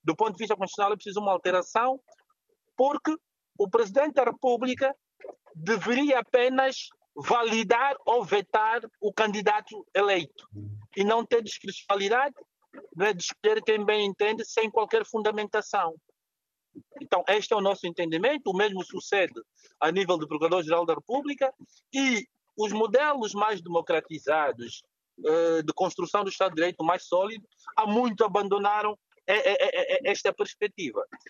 do ponto de vista constitucional, é preciso uma alteração, porque o Presidente da República deveria apenas validar ou vetar o candidato eleito e não ter discricionalidade, né, de escolher quem bem entende sem qualquer fundamentação. Então, este é o nosso entendimento. O mesmo sucede a nível do Procurador-Geral da República, e os modelos mais democratizados de construção do Estado de Direito mais sólido há muito abandonaram esta perspectiva.